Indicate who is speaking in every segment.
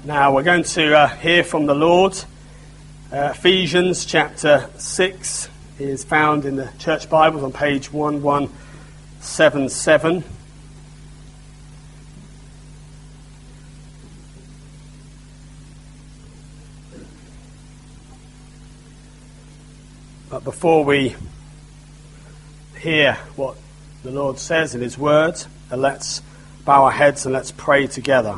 Speaker 1: Now we're going to hear from the Lord. Ephesians chapter 6 is found in the Church Bibles on page 1177. But before we hear what the Lord says in His Word, let's bow our heads and let's pray together.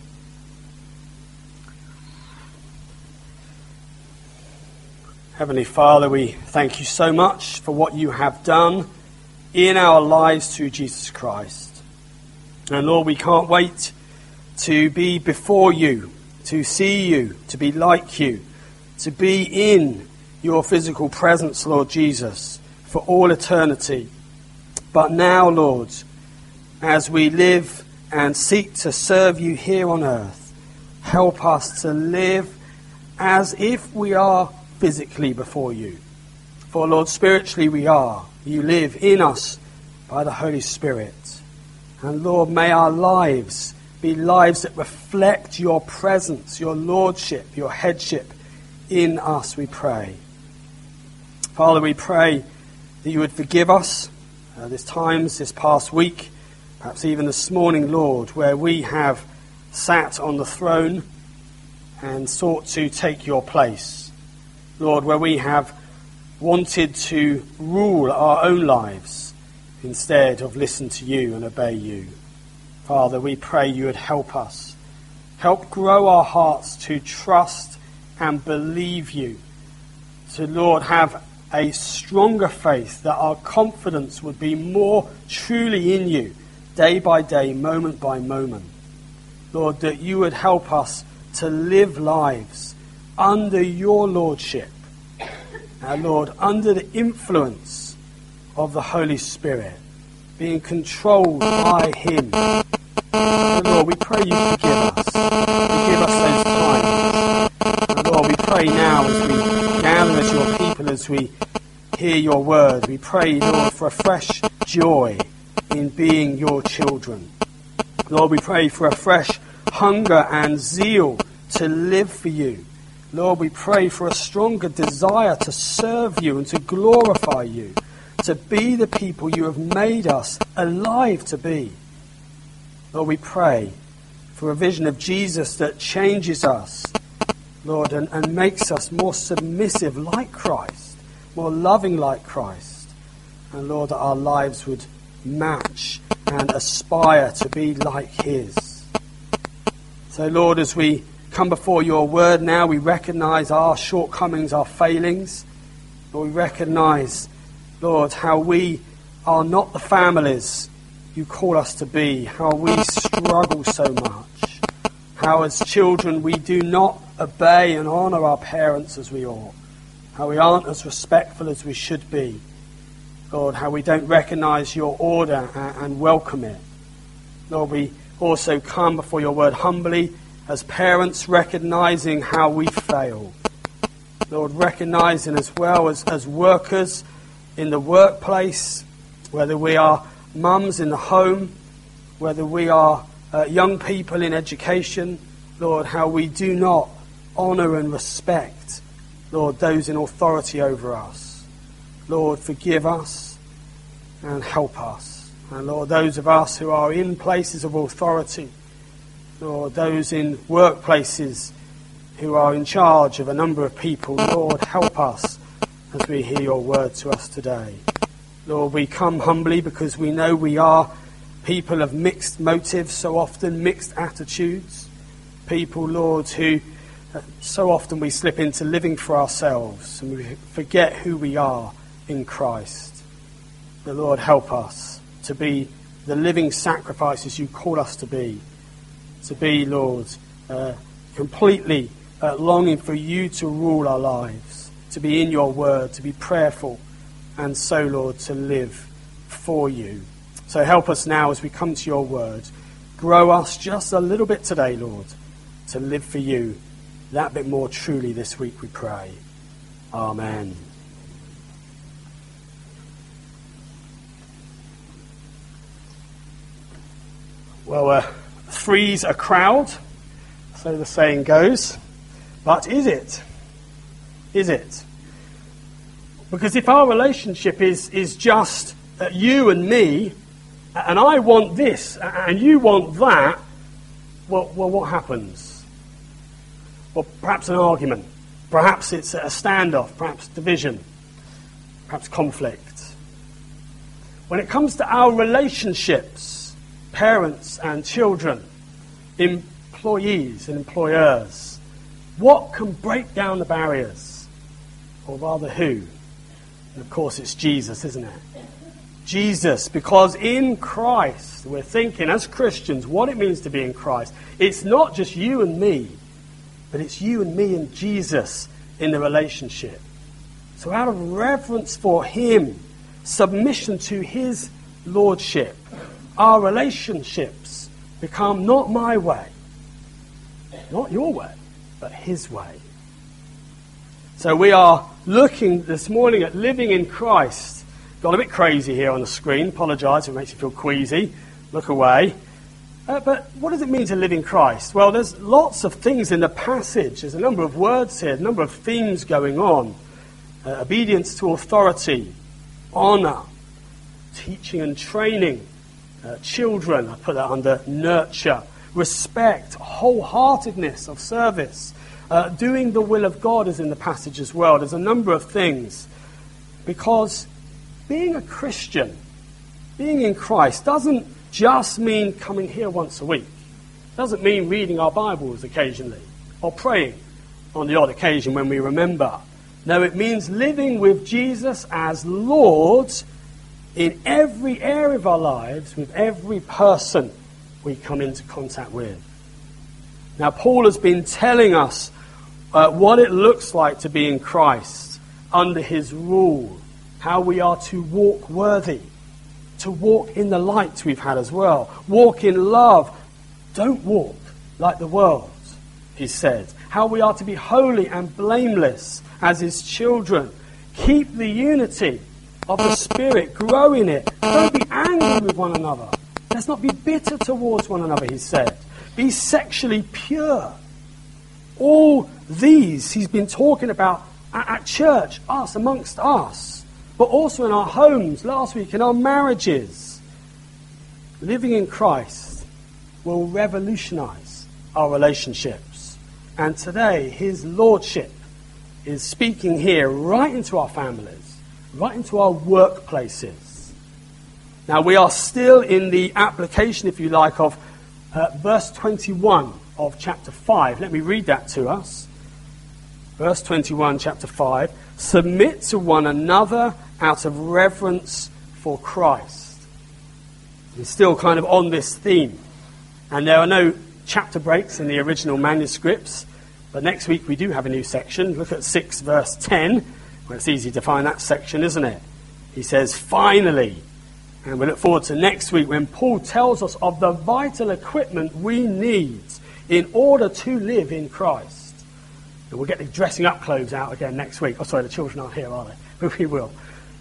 Speaker 1: Heavenly Father, we thank you so much for what you have done in our lives through Jesus Christ. And Lord, we can't wait to be before you, to see you, to be like you, to be in your physical presence, Lord Jesus, for all eternity. But now, Lord, as we live and seek to serve you here on earth, help us to live as if we are physically before you. For, Lord, spiritually we are. You live in us by the Holy Spirit. And, Lord, may our lives be lives that reflect your presence, your lordship, your headship in us, we pray. Father, we pray that you would forgive us this past week, perhaps even this morning, Lord, where we have sat on the throne and sought to take your place. Lord, where we have wanted to rule our own lives instead of listen to you and obey you. Father, we pray you would help us. Help grow our hearts to trust and believe you. To, Lord, have a stronger faith, that our confidence would be more truly in you, day by day, moment by moment. Lord, that you would help us to live lives under your lordship. Lord, under the influence of the Holy Spirit, being controlled by him. Lord, we pray you forgive us. Forgive us those times. Lord, we pray now as we gather as your people, as we hear your word, we pray, Lord, for a fresh joy in being your children. Lord, we pray for a fresh hunger and zeal to live for you. Lord, we pray for a stronger desire to serve you and to glorify you, to be the people you have made us alive to be. Lord, we pray for a vision of Jesus that changes us, Lord, and makes us more submissive like Christ, more loving like Christ. And Lord, that our lives would match and aspire to be like his. So Lord, as we come before your word now, we recognize our shortcomings, our failings. Lord, we recognize, Lord, how we are not the families you call us to be, how we struggle so much, how as children we do not obey and honor our parents as we ought, how we aren't as respectful as we should be. Lord, how we don't recognize your order and welcome it. Lord, we also come before your word humbly, as parents, recognizing how we fail. Lord, recognizing as well as workers in the workplace, whether we are mums in the home, whether we are young people in education, Lord, how we do not honor and respect, Lord, those in authority over us. Lord, forgive us and help us. And Lord, those of us who are in places of authority, Lord, those in workplaces who are in charge of a number of people, Lord, help us as we hear your word to us today. Lord, we come humbly because we know we are people of mixed motives, so often mixed attitudes. People, Lord, who so often we slip into living for ourselves and we forget who we are in Christ. The Lord, help us to be the living sacrifices you call us to be, Lord, completely longing for you to rule our lives, to be in your word, to be prayerful, and so, Lord, to live for you. So help us now as we come to your word. Grow us just a little bit today, Lord, to live for you that bit more truly this week, we pray. Amen. Well, three's a crowd. so the saying goes. But is it? Is it? Because if our relationship is just you and me, and I want this, and you want that, well, what happens? Well, perhaps an argument. Perhaps it's a standoff. Perhaps division. Perhaps conflict. When it comes to our relationships, parents and children, employees and employers, what can break down the barriers? Or rather, who? And of course, it's Jesus, isn't it? Jesus, because in Christ, we're thinking as Christians what it means to be in Christ. It's not just you and me, but it's you and me and Jesus in the relationship. So out of reverence for him, submission to his lordship, our relationships become not my way, not your way, but his way. So we are looking this morning at living in Christ. Got a bit crazy here on the screen. Apologise if it makes you feel queasy. Look away. But what does it mean to live in Christ? Well, there's lots of things in the passage. There's a number of words here, a number of themes going on. Obedience to authority, honour, teaching and training, children, I put that under nurture, respect, wholeheartedness of service, doing the will of God is in the passage as well. There's a number of things. Because being a Christian, being in Christ, doesn't just mean coming here once a week. Doesn't mean reading our Bibles occasionally or praying on the odd occasion when we remember. No, it means living with Jesus as Lord in every area of our lives, with every person we come into contact with. Now, Paul has been telling us what it looks like to be in Christ under his rule, how we are to walk worthy, to walk in the light we've had as well, walk in love. Don't walk like the world, he said. How we are to be holy and blameless as his children. Keep the unity of the Spirit, grow in it. Don't be angry with one another. Let's not be bitter towards one another, he said. Be sexually pure. All these he's been talking about at church, us, amongst us, but also in our homes, last week, in our marriages. Living in Christ will revolutionize our relationships. And today, his lordship is speaking here right into our families, right into our workplaces. Now, we are still in the application, if you like, of verse 21 of chapter 5. Let me read that to us. Verse 21, chapter 5. Submit to one another out of reverence for Christ. We're still kind of on this theme. And there are no chapter breaks in the original manuscripts. But next week we do have a new section. Look at 6 verse 10. Well, it's easy to find that section, isn't it? He says, finally. And we look forward to next week when Paul tells us of the vital equipment we need in order to live in Christ. And we'll get the dressing up clothes out again next week. Oh, sorry, the children aren't here, are they? But we will.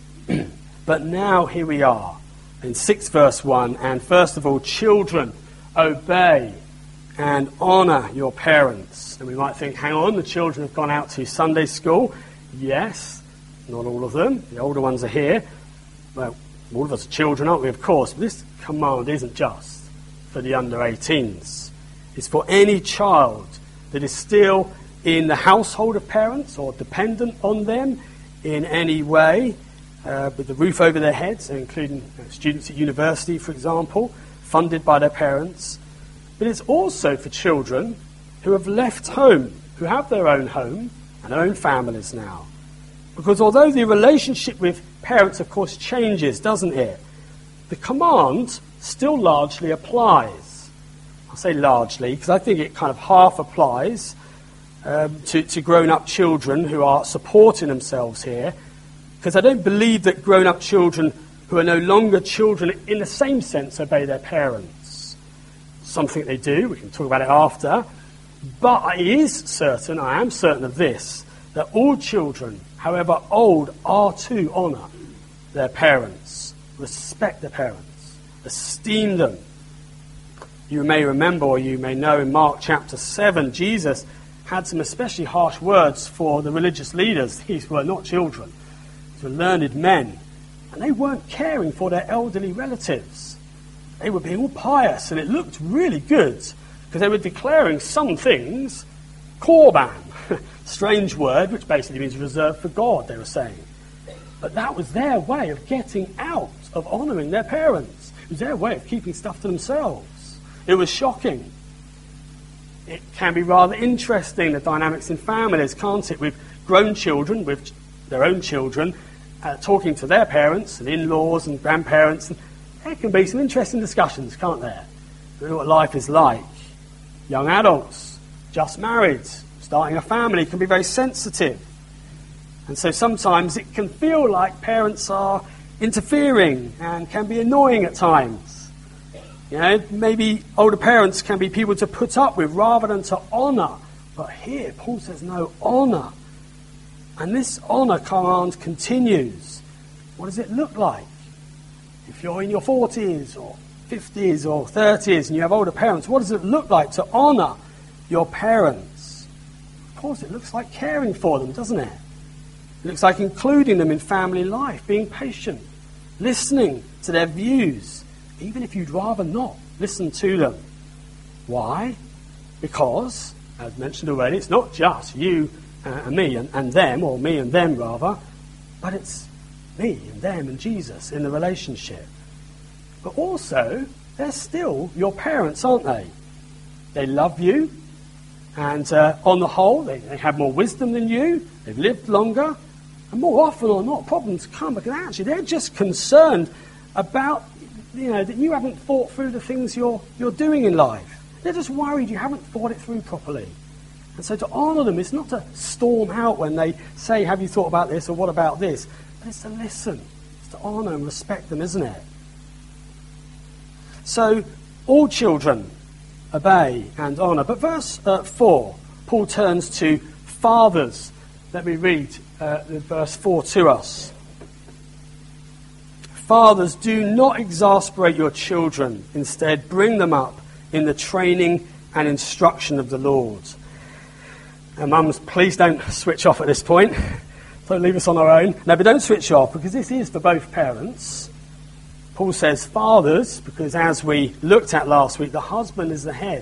Speaker 1: But now here we are in 6 verse 1. And first of all, children, obey and honour your parents. And we might think, hang on, the children have gone out to Sunday school. Yes, not all of them. The older ones are here. Well, all of us are children, aren't we? Of course. But this command isn't just for the under 18s. It's for any child that is still in the household of parents or dependent on them in any way, with the roof over their heads, including students at university, for example, funded by their parents. But it's also for children who have left home, who have their own home and their own families now. Because although the relationship with parents, of course, changes, doesn't it? The command still largely applies. I'll say largely, because I think it kind of half applies to grown-up children who are supporting themselves here. Because I don't believe that grown-up children who are no longer children in the same sense obey their parents. Something they do, we can talk about it after. But it is certain, I am certain of this, that all children, however old, are to honour their parents, respect their parents, esteem them. You may remember, or you may know, in Mark chapter 7, Jesus had some especially harsh words for the religious leaders. These were not children. These were learned men. And they weren't caring for their elderly relatives. They were being all pious, and it looked really good, because they were declaring some things korban. Strange word, which basically means reserved for God, they were saying. But that was their way of getting out of honouring their parents. It was their way of keeping stuff to themselves. It was shocking. It can be rather interesting, the dynamics in families, can't it? With grown children, with their own children, talking to their parents and in-laws and grandparents. And there can be some interesting discussions, can't there? You know what life is like. Young adults, just married, starting a family, can be very sensitive. And so sometimes it can feel like parents are interfering and can be annoying at times. You know, maybe older parents can be people to put up with rather than to honour. But here, Paul says no, honour. And this honour command continues. What does it look like? If you're in your 40s or 50s or 30s and you have older parents, what does it look like to honour your parents? Of course, it looks like caring for them, doesn't it? It looks like including them in family life, being patient, listening to their views, even if you'd rather not listen to them. Why? Because, as mentioned already, it's not just you and me and them, or me and them rather, but it's me and them and Jesus in the relationship. But also, they're still your parents, aren't they? They love you. And on the whole, they have more wisdom than you. They've lived longer. And more often or not, problems come because actually they're just concerned about, that you haven't thought through the things you're doing in life. They're just worried you haven't thought it through properly. And so to honour them is not to storm out when they say, have you thought about this or what about this? But it's to listen. It's to honour and respect them, isn't it? So all children obey and honour. But verse 4, Paul turns to fathers. Let me read verse 4 to us. Fathers, do not exasperate your children. Instead, bring them up in the training and instruction of the Lord. And mums, please don't switch off at this point. Don't leave us on our own. No, but don't switch off, because this is for both parents. Paul says fathers, because as we looked at last week, the husband is the head.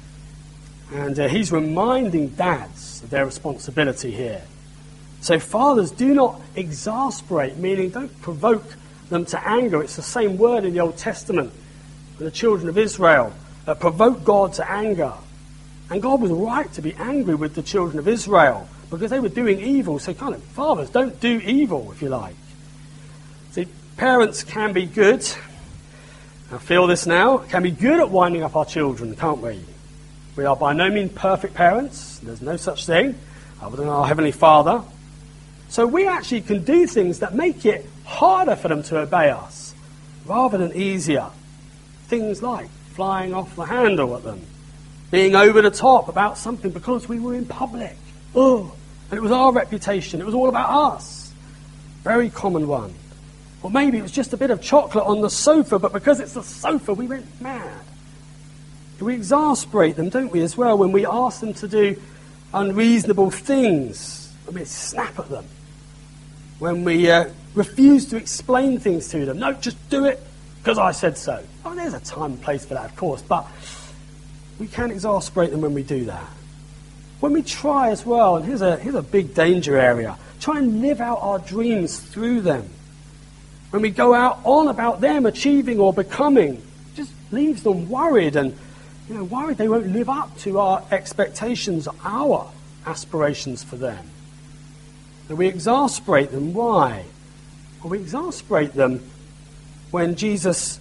Speaker 1: And he's reminding dads of their responsibility here. So fathers, do not exasperate, meaning don't provoke them to anger. It's the same word in the Old Testament for the children of Israel. Provoke God to anger. And God was right to be angry with the children of Israel because they were doing evil. So fathers, don't do evil, if you like. See, parents can be good. I feel this now. Can be good at winding up our children, can't we? We are by no means perfect parents. There's no such thing other than our Heavenly Father. So we actually can do things that make it harder for them to obey us rather than easier. Things like flying off the handle at them, being over the top about something because we were in public. And it was our reputation. It was all about us. Very common one. Or maybe it was just a bit of chocolate on the sofa, but because it's the sofa, we went mad. We exasperate them, don't we, as well, when we ask them to do unreasonable things. When we snap at them. When we refuse to explain things to them. No, just do it because I said so. Oh, there's a time and place for that, of course, but we can exasperate them when we do that. When we try as well, and here's a big danger area, try and live out our dreams through them. When we go out on about them achieving or becoming, just leaves them worried and worried they won't live up to our expectations, our aspirations for them. And we exasperate them. Why? Well, we exasperate them when Jesus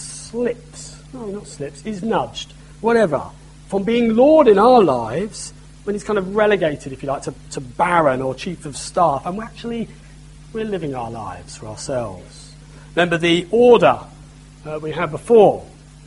Speaker 1: he's nudged, whatever, from being Lord in our lives, when he's kind of relegated, if you like, to Baron or Chief of Staff, and we're living our lives for ourselves. Remember the order we had before.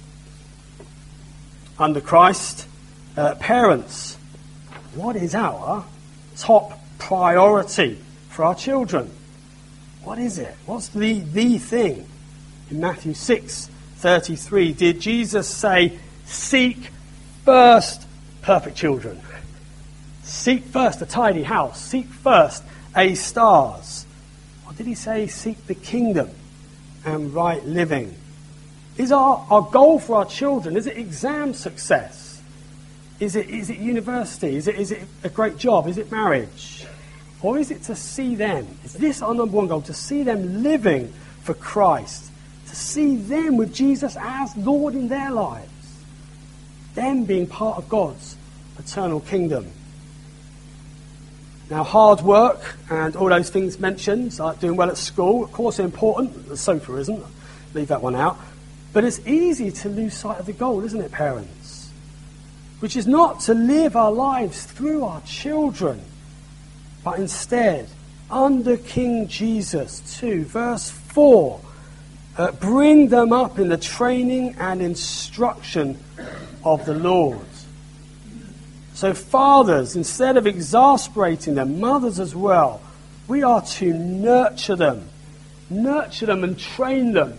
Speaker 1: Under Christ, parents, what is our top priority for our children? What is it? What's the thing? In Matthew 6:33, did Jesus say, Seek first perfect children. Seek first a tidy house. Seek first A stars. Or did he say seek the kingdom and right living? Is our goal for our children, is it exam success? Is it university? Is it a great job? Is it marriage? Or is it to see them? Is this our number one goal? To see them living for Christ. To see them with Jesus as Lord in their lives. Them being part of God's eternal kingdom. Now, hard work and all those things mentioned, like doing well at school, of course, are important. The sofa isn't. Leave that one out. But it's easy to lose sight of the goal, isn't it, parents? Which is not to live our lives through our children, but instead, under King Jesus too. Verse 4, bring them up in the training and instruction of the Lord. So fathers, instead of exasperating them, mothers as well, we are to nurture them and train them.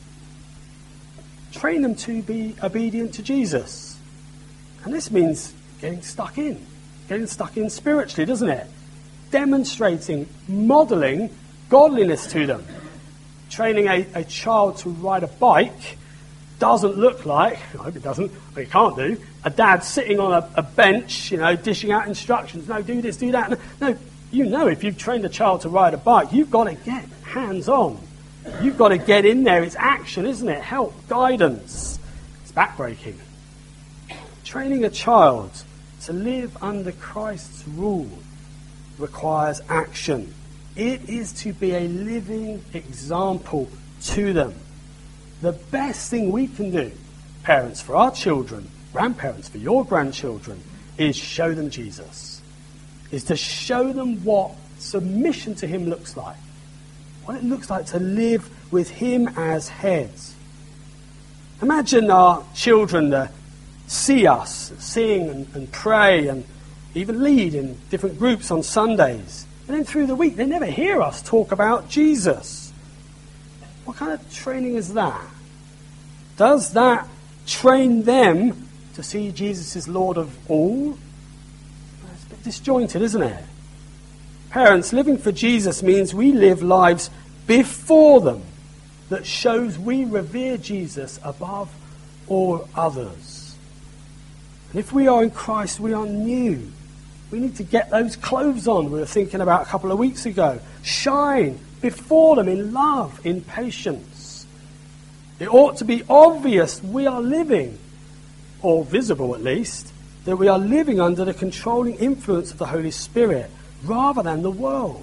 Speaker 1: Train them to be obedient to Jesus. And this means getting stuck in spiritually, doesn't it? Demonstrating, modelling godliness to them. Training a child to ride a bike doesn't look like, I hope it doesn't, but it can't do, a dad sitting on a bench, dishing out instructions. No, do this, do that. No, if you've trained a child to ride a bike, you've got to get hands-on. You've got to get in there. It's action, isn't it? Help, guidance. It's backbreaking. Training a child to live under Christ's rule requires action. It is to be a living example to them. The best thing we can do, parents, for our children, grandparents, for your grandchildren, is show them Jesus. Is to show them what submission to him looks like. What it looks like to live with him as heads. Imagine our children see us sing and pray and even lead in different groups on Sundays. And then through the week, they never hear us talk about Jesus. What kind of training is that? Does that train them to see Jesus as Lord of all? It's a bit disjointed, isn't it? Parents, living for Jesus means we live lives before them that shows we revere Jesus above all others. And if we are in Christ, we are new. We need to get those clothes on we were thinking about a couple of weeks ago. Shine before them in love, in patience. It ought to be obvious we are living, or visible at least, that we are living under the controlling influence of the Holy Spirit rather than the world.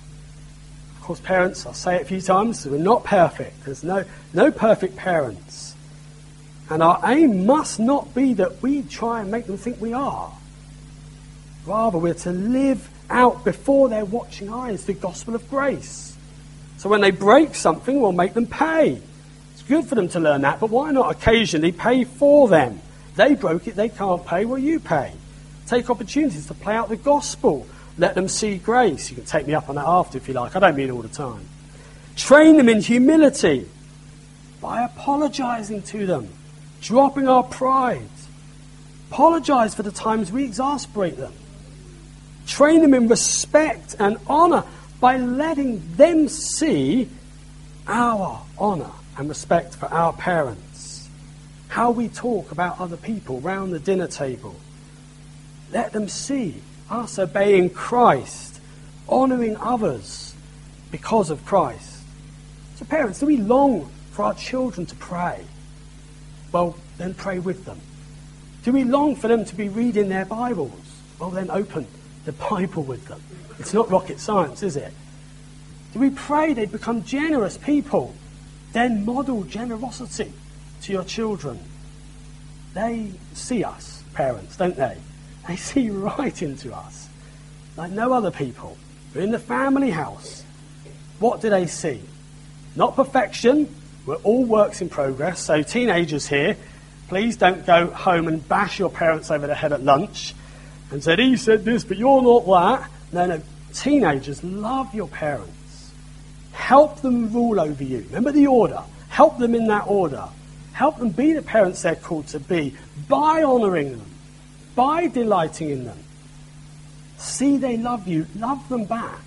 Speaker 1: Of course, parents, I'll say it a few times, we're not perfect. There's no perfect parents. And our aim must not be that we try and make them think we are. Rather, we're to live out before their watching eyes the gospel of grace. So when they break something, we'll make them pay. It's good for them to learn that, but why not occasionally pay for them? They broke it, they can't pay, well, you pay. Take opportunities to play out the gospel. Let them see grace. You can take me up on that after if you like. I don't mean all the time. Train them in humility by apologizing to them, dropping our pride. Apologize for the times we exasperate them. Train them in respect and honor by letting them see our honor and respect for our parents. How we talk about other people round the dinner table. Let them see us obeying Christ, honouring others because of Christ. So parents, do we long for our children to pray? Well, then pray with them. Do we long for them to be reading their Bibles? Well, then open the Bible with them. It's not rocket science, is it? Do we pray they'd become generous people? Then model generosity to your children. They see us, parents, don't they? They see right into us, like no other people. We're in the family house. What do they see? Not perfection. We're all works in progress. So teenagers here, please don't go home and bash your parents over the head at lunch and say, he said this, but you're not that. No. Teenagers, love your parents. Help them rule over you. Remember the order. Help them in that order. Help them be the parents they're called to be by honouring them, by delighting in them. See they love you, love them back.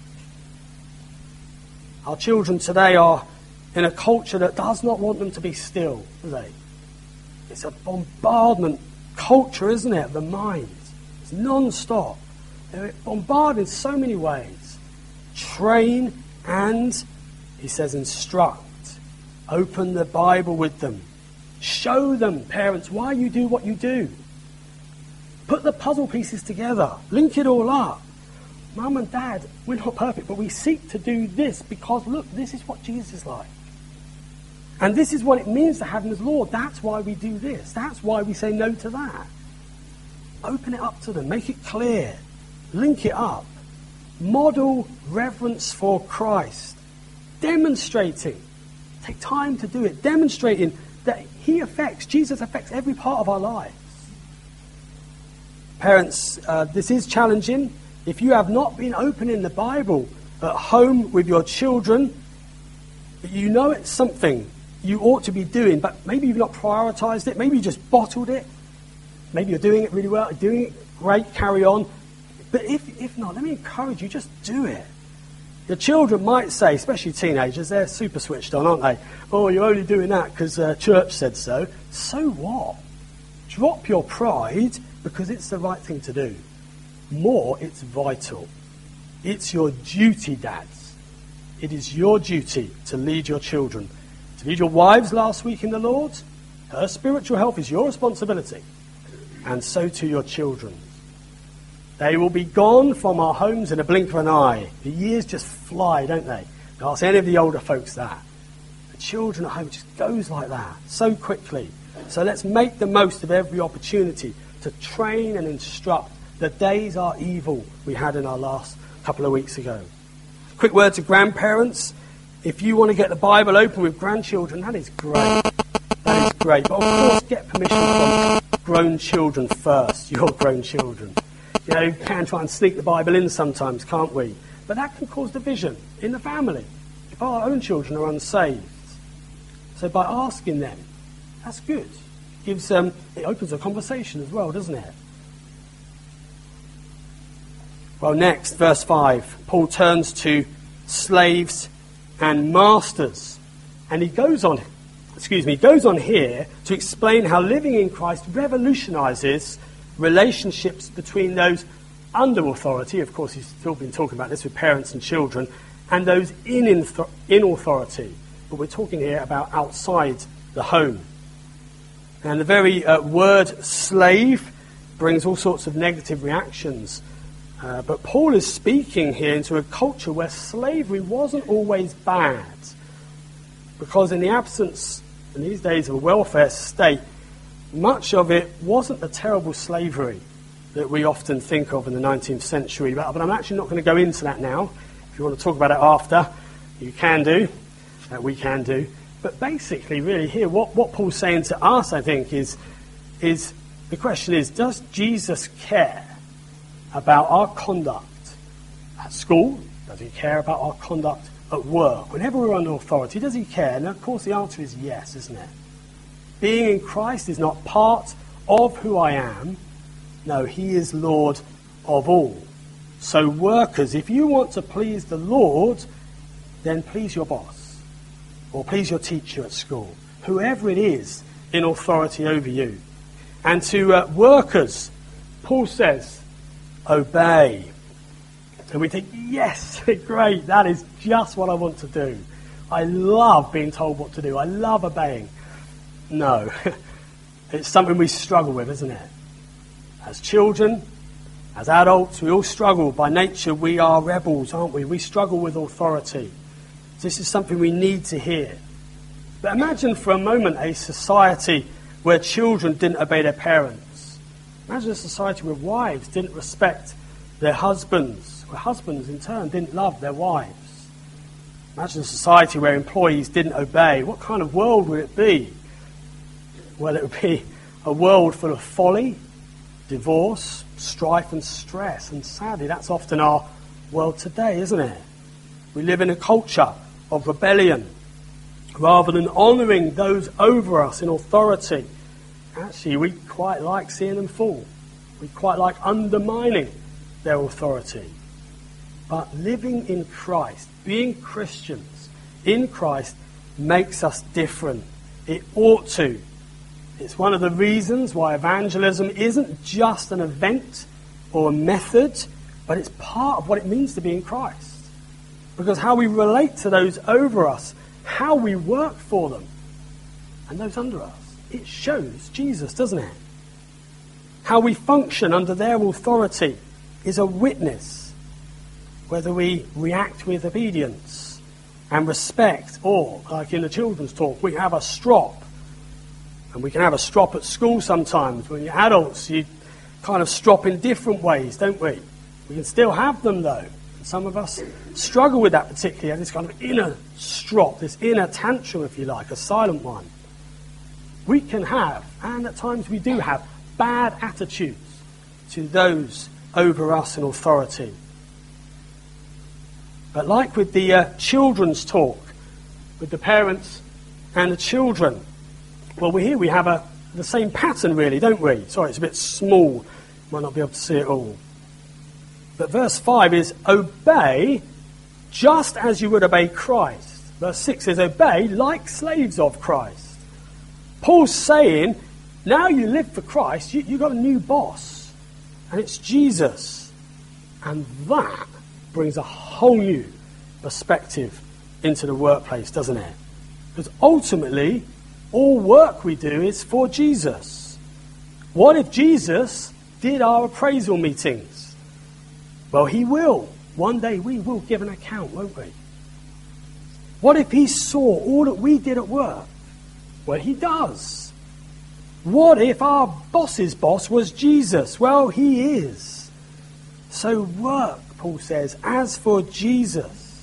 Speaker 1: Our children today are in a culture that does not want them to be still, do they? It's a bombardment culture, isn't it, of the mind. It's non-stop. They're bombarded in so many ways. Train and, he says, instruct. Open the Bible with them. Show them, parents, why you do what you do. Put the puzzle pieces together. Link it all up. Mum and Dad, we're not perfect, but we seek to do this because, look, this is what Jesus is like. And this is what it means to have him as Lord. That's why we do this. That's why we say no to that. Open it up to them. Make it clear. Link it up. Model reverence for Christ. Demonstrating. Take time to do it. Demonstrating that Jesus affects every part of our lives. Parents, this is challenging. If you have not been opening the Bible at home with your children, you know it's something you ought to be doing, but maybe you've not prioritized it. Maybe you just bottled it. Maybe you're doing it really well. You're doing it great, carry on. But if not, let me encourage you, just do it. Your children might say, especially teenagers, they're super switched on, aren't they? Oh, you're only doing that because church said so. So what? Drop your pride because it's the right thing to do. More, it's vital. It's your duty, dads. It is your duty to lead your children. To lead your wives last week in the Lord. Her spiritual health is your responsibility. And so to your children. They will be gone from our homes in a blink of an eye. The years just fly, don't they? Ask any of the older folks that. The children at home just goes like that, so quickly. So let's make the most of every opportunity to train and instruct. The days are evil we had in our last couple of weeks ago. Quick word to grandparents. If you want to get the Bible open with grandchildren, that is great. That is great. But of course, get permission from grown children first, your grown children. You know, you can try and sneak the Bible in sometimes, can't we? But that can cause division in the family if our own children are unsaved. So by asking them, that's good. It opens a conversation as well, doesn't it? Well, next, verse 5, Paul turns to slaves and masters. And he goes on here to explain how living in Christ revolutionises relationships between those under authority, of course he's still been talking about this with parents and children, and those in authority. But we're talking here about outside the home. And the very word slave brings all sorts of negative reactions. But Paul is speaking here into a culture where slavery wasn't always bad. Because in the absence, in these days, of a welfare state, much of it wasn't the terrible slavery that we often think of in the 19th century. But I'm actually not going to go into that now. If you want to talk about it after, you can do. We can do. But basically, really, here, what Paul's saying to us, I think, is the question is, does Jesus care about our conduct at school? Does he care about our conduct at work? Whenever we're under authority, does he care? And of course the answer is yes, isn't it? Being in Christ is not part of who I am. No, he is Lord of all. So workers, if you want to please the Lord, then please your boss. Or please your teacher at school. Whoever it is in authority over you. And to workers, Paul says, obey. And we think, yes, great, that is just what I want to do. I love being told what to do. I love obeying. No, it's something we struggle with, isn't it? As children, as adults, we all struggle. By nature, we are rebels, aren't we? We struggle with authority. This is something we need to hear. But imagine for a moment a society where children didn't obey their parents. Imagine a society where wives didn't respect their husbands, where husbands in turn didn't love their wives. Imagine a society where employees didn't obey. What kind of world would it be? Well, it would be a world full of folly, divorce, strife and stress. And sadly, that's often our world today, isn't it? We live in a culture of rebellion, rather than honouring those over us in authority, actually we quite like seeing them fall. We quite like undermining their authority. But living in Christ, being Christians in Christ, makes us different. It ought to. It's one of the reasons why evangelism isn't just an event or a method, but it's part of what it means to be in Christ. Because how we relate to those over us, how we work for them, and those under us, it shows Jesus, doesn't it? How we function under their authority is a witness, whether we react with obedience and respect, or, like in the children's talk, we have a strop. And we can have a strop at school sometimes. When you're adults, you kind of strop in different ways, don't we? We can still have them, though. And some of us struggle with that particularly, this kind of inner strop, this inner tantrum, if you like, a silent one. We can have, and at times we do have, bad attitudes to those over us in authority. But like with the children's talk, with the parents and the children, well, here we have the same pattern, really, don't we? Sorry, it's a bit small. Might not be able to see it all. But verse 5 is, obey just as you would obey Christ. Verse 6 is, obey like slaves of Christ. Paul's saying, now you live for Christ, you've got a new boss. And it's Jesus. And that brings a whole new perspective into the workplace, doesn't it? Because ultimately, all work we do is for Jesus. What if Jesus did our appraisal meetings? Well, he will. One day we will give an account, won't we? What if he saw all that we did at work? Well, he does. What if our boss's boss was Jesus? Well, he is. So work, Paul says, as for Jesus.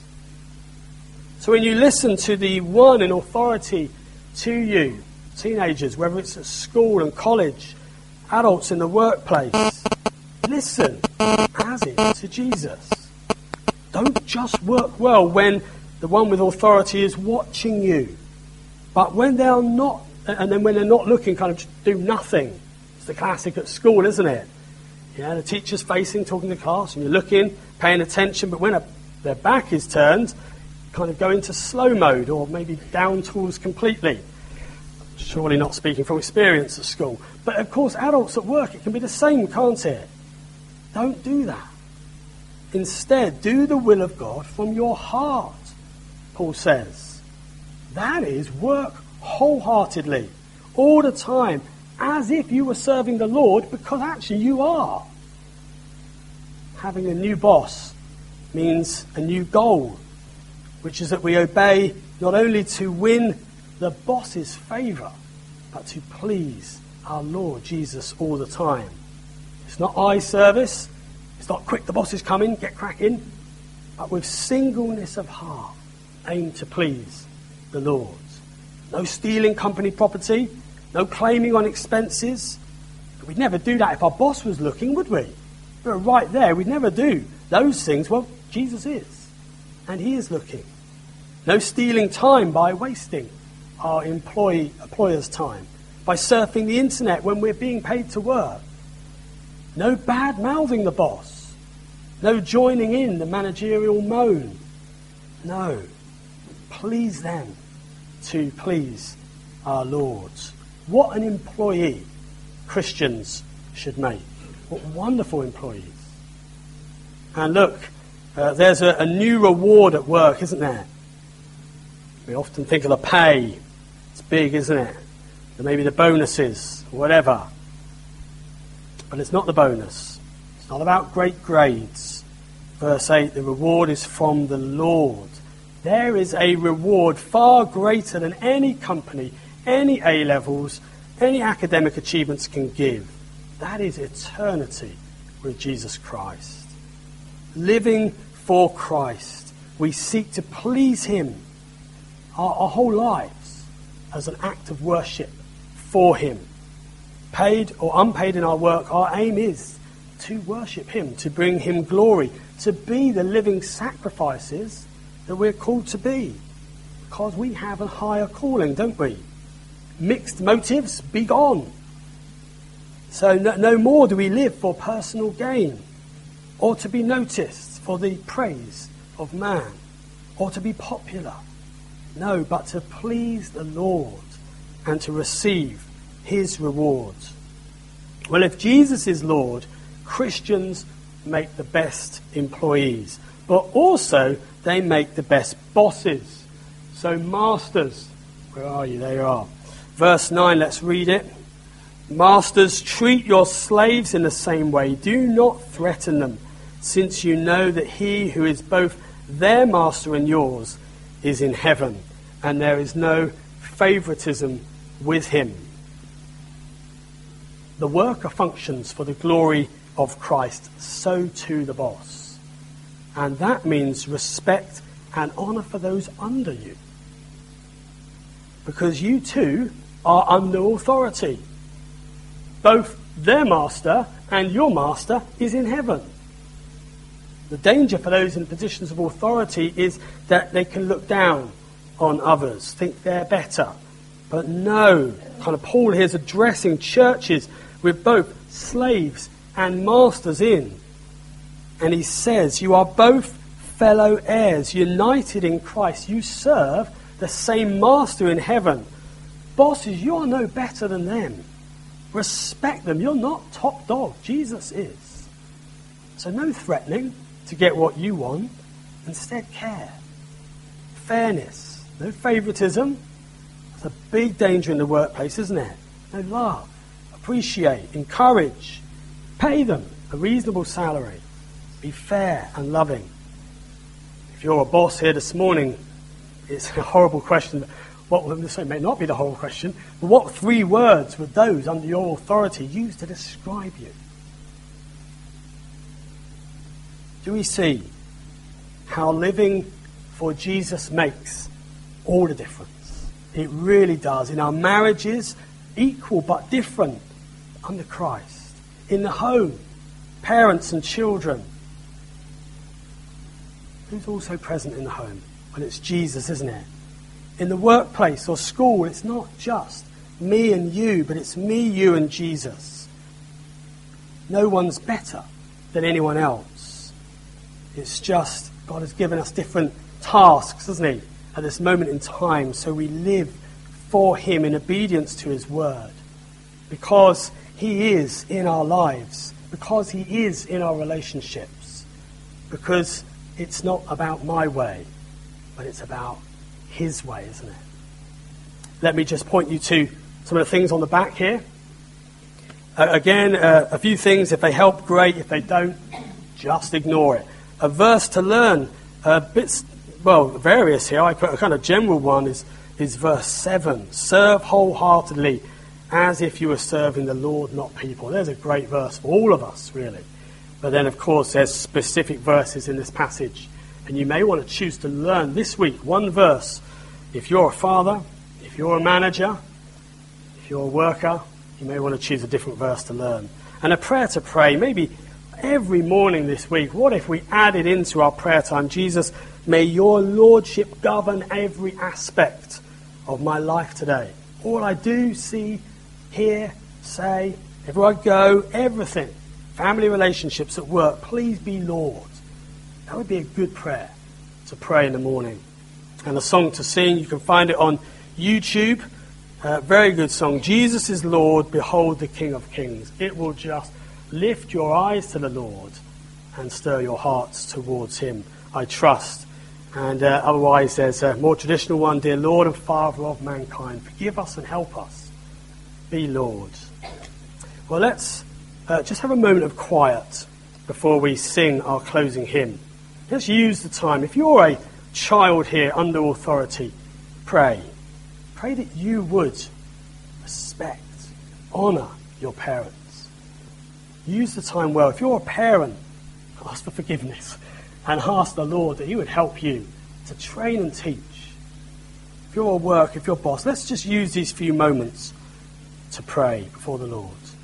Speaker 1: So when you listen to the one in authority to you, teenagers, whether it's at school and college, adults in the workplace, listen as it to Jesus. Don't just work well when the one with authority is watching you, but when they're not, and then when they're not looking, kind of do nothing. It's the classic at school, isn't it? Yeah, the teacher's facing, talking to class, and you're looking, paying attention, but when their back is turned, kind of go into slow mode or maybe down tools completely. Surely not speaking from experience at school. But of course, adults at work, it can be the same, can't it? Don't do that. Instead, do the will of God from your heart, Paul says. That is, work wholeheartedly, all the time, as if you were serving the Lord, because actually you are. Having a new boss means a new goal, which is that we obey not only to win the boss's favour, but to please our Lord Jesus all the time. It's not eye service, it's not quick, the boss is coming, get cracking, but with singleness of heart, aim to please the Lord. No stealing company property, no claiming on expenses. We'd never do that if our boss was looking, would we? If we were right there, we'd never do those things. Well, Jesus is, and he is looking. No stealing time by wasting our employer's time, by surfing the internet when we're being paid to work. No bad-mouthing the boss. No joining in the managerial moan. No. Please them to please our Lord. What an employee Christians should make. What wonderful employees. And look, there's a new reward at work, isn't there? We often think of the pay. It's big, isn't it? And maybe the bonuses, whatever. But it's not the bonus. It's not about great grades. Verse 8, the reward is from the Lord. There is a reward far greater than any company, any A-levels, any academic achievements can give. That is eternity with Jesus Christ. Living for Christ, we seek to please him our whole lives as an act of worship for him. Paid or unpaid in our work, our aim is to worship him, to bring him glory, to be the living sacrifices that we're called to be. Because we have a higher calling, don't we? Mixed motives, be gone. So no more do we live for personal gain, or to be noticed for the praise of man, or to be popular. No, but to please the Lord and to receive his rewards. Well, if Jesus is Lord, Christians make the best employees, but also they make the best bosses. So masters, where are you? There you are. Verse 9, let's read it. Masters, treat your slaves in the same way. Do not threaten them, since you know that he who is both their master and yours is in heaven, and there is no favoritism with him. The worker functions for the glory of Christ, so too the boss. And that means respect and honour for those under you. Because you too are under authority. Both their master and your master is in heaven. The danger for those in positions of authority is that they can look down on others, think they're better. But no, kind of Paul here is addressing churches with both slaves and masters in. And he says, you are both fellow heirs, united in Christ. You serve the same master in heaven. Bosses, you are no better than them. Respect them. You're not top dog. Jesus is. So no threatening to get what you want. Instead, care. Fairness. No favoritism. That's a big danger in the workplace, isn't it? No love. Appreciate. Encourage. Pay them a reasonable salary. Be fair and loving. If you're a boss here this morning, it's a horrible question. It may not be the whole question, but what 3 words would those under your authority use to describe you? Do we see how living for Jesus makes all the difference? It really does. In our marriages, equal but different under Christ. In the home, parents and children. Who's also present in the home? Well, it's Jesus, isn't it? In the workplace or school, it's not just me and you, but it's me, you, and Jesus. No one's better than anyone else. It's just God has given us different tasks, hasn't he, at this moment in time, so we live for him in obedience to his word. Because he is in our lives, because he is in our relationships, because it's not about my way, but it's about his way, isn't it? Let me just point you to some of the things on the back here. Again, a few things. If they help, great. If they don't, just ignore it. A verse to learn. Various here. I put a kind of general one is verse 7. Serve wholeheartedly as if you were serving the Lord, not people. There's a great verse for all of us, really. But then, of course, there's specific verses in this passage. And you may want to choose to learn this week one verse. If you're a father, if you're a manager, if you're a worker, you may want to choose a different verse to learn. And a prayer to pray, maybe every morning this week. What if we added into our prayer time, Jesus, may your lordship govern every aspect of my life today. All I do, see, hear, say, everywhere I go, everything. Family relationships at work, please be Lord. That would be a good prayer to pray in the morning. And a song to sing, you can find it on YouTube. Very good song. Jesus is Lord, behold the King of Kings. It will just lift your eyes to the Lord and stir your hearts towards him, I trust. And otherwise there's a more traditional one. Dear Lord and Father of mankind, forgive us and help us. Be Lord. Well, let's just have a moment of quiet before we sing our closing hymn. Let's use the time. If you're a child here under authority, pray. Pray that you would respect, honour your parents. Use the time well. If you're a parent, ask for forgiveness and ask the Lord that he would help you to train and teach. If you're at work, if you're boss, let's just use these few moments to pray before the Lord.